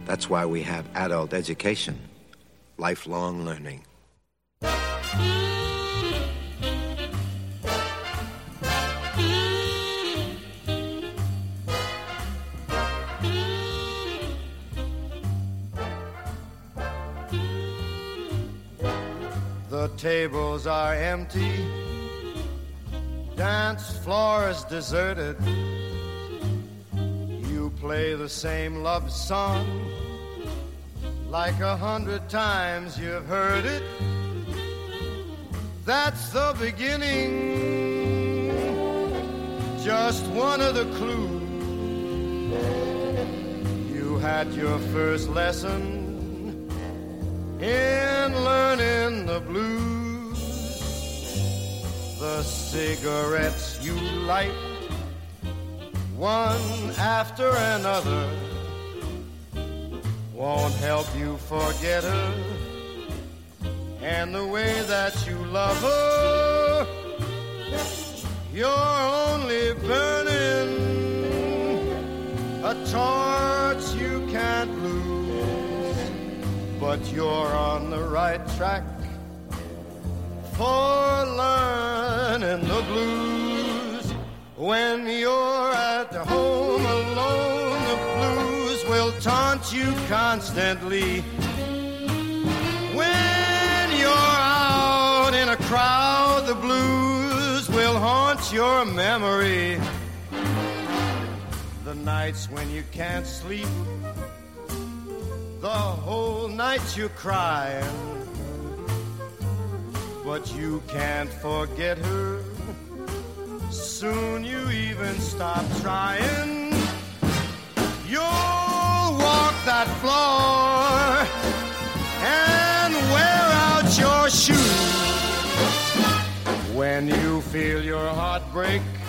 That's why we have adult education, lifelong learning. The tables are empty, dance floor is deserted. You play the same love song like 100 times you've heard it. That's the beginning, just one of the clues. You had your first lesson in learning the blues. The cigarettes you light, one after another, won't help you forget her and the way that you love her. You're only burning a torch you can't lose, but you're on the right track for learning the blues. When you're at home alone, the blues will taunt you constantly. When you're out in a crowd, the blues will haunt your memory. The nights when you can't sleep, the whole night you're crying, but you can't forget her. Soon you even stop trying. You'll walk that floor and wear out your shoes. When you feel your heart break,